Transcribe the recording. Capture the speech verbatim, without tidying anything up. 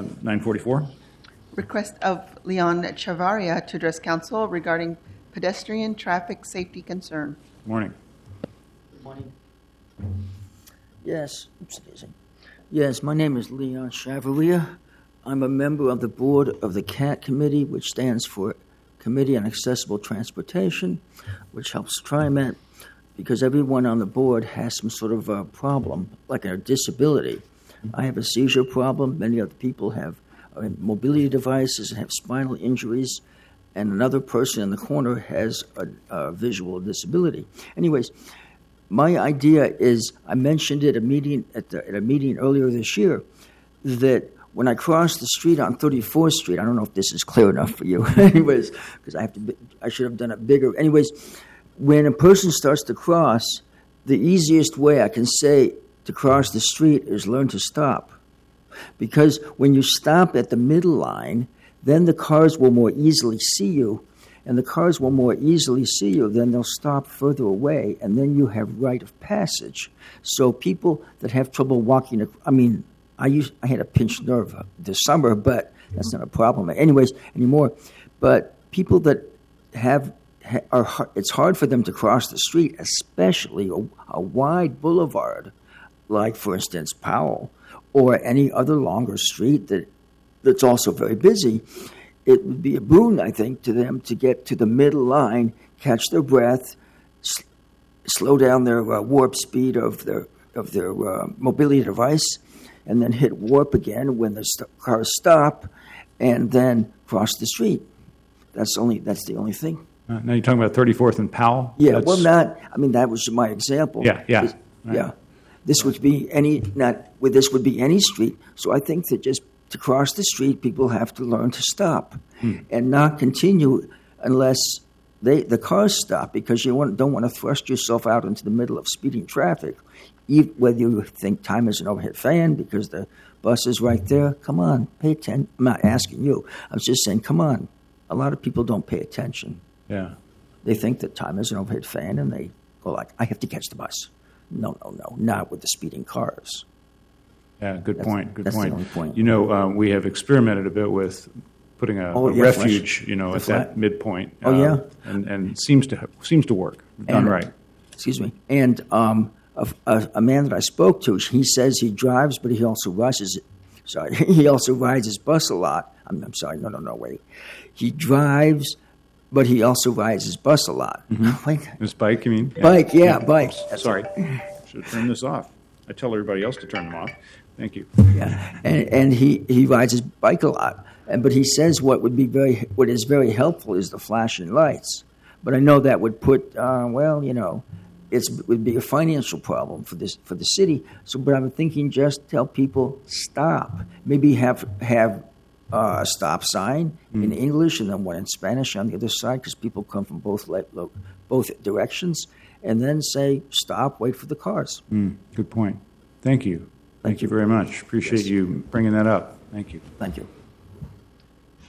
nine forty-four. Request of Leon Chavaria to address council regarding pedestrian traffic safety concern. Morning. Good morning. Yes, oops, yes, my name is Leon Chavaria. I'm a member of the board of the C A T committee, which stands for Committee on Accessible Transportation, which helps TriMet, because everyone on the board has some sort of a problem, like a disability. I have a seizure problem. Many other people have uh, mobility devices and have spinal injuries, and another person in the corner has a, a visual disability. Anyways, my idea is, I mentioned it at a meeting at, the, at a meeting earlier this year, that when I cross the street on thirty-fourth Street, I don't know if this is clear enough for you, anyways, because I have to. Be, I should have done it bigger. Anyways, when a person starts to cross, the easiest way I can say to cross the street is learn to stop, because when you stop at the middle line, then the cars will more easily see you. And the cars will more easily see you, then they'll stop further away, and then you have right of passage. So people that have trouble walking, I mean, I used, I had a pinched nerve this summer, but that's not a problem anyways anymore. But people that have, are, it's hard for them to cross the street, especially a, a wide boulevard, like, for instance, Powell, or any other longer street that that's also very busy. It would be a boon, I think, to them to get to the middle line, catch their breath, s- slow down their uh, warp speed of their of their uh, mobility device, and then hit warp again when the st- cars stop, and then cross the street. That's only that's the only thing. Uh, now you're talking about thirty-fourth and Powell? Yeah, That's... well, not. I mean, that was my example. Yeah, yeah, This, right. yeah. This would be any not. Well, this would be any street. So I think that just to cross the street, people have to learn to stop hmm. and not continue unless they the cars stop, because you want, don't want to thrust yourself out into the middle of speeding traffic. Even, whether you think time is an overhead fan because the bus is right there, come on, pay attention. I'm not asking you. I was just saying, come on. A lot of people don't pay attention. Yeah, they think that time is an overhead fan, and they go like, I have to catch the bus. No, no, no, not with the speeding cars. Yeah, good That's, point. Good that's point. The only point. You know, um, we have experimented a bit with putting a, oh, a yeah, refuge, flash. you know, the at flat. that midpoint. Oh uh, yeah, and and seems to seems to work. Done and, right. Excuse me. And um, a, a, a man that I spoke to, he says he drives, but he also rushes. Sorry, he also rides his bus a lot. I'm, I'm sorry. No, no, no. Wait. He drives, but he also rides his bus a lot. Mm-hmm. Wait. His bike, you mean? Bike, yeah, yeah bike. Oops, sorry, should have turned this off. I tell everybody else to turn them off. Thank you. Yeah, and, and he, he rides his bike a lot. And but he says what would be very what is very helpful is the flashing lights. But I know that would put uh, well, you know, it's, it would be a financial problem for this for the city. So, but I'm thinking just tell people stop. Maybe have have uh, a stop sign mm. in English and then one in Spanish on the other side, because people come from both both directions. And then say stop, wait for the cars. Mm, good point. Thank you. Thank, Thank you very much. Appreciate yes. you bringing that up. Thank you. Thank you.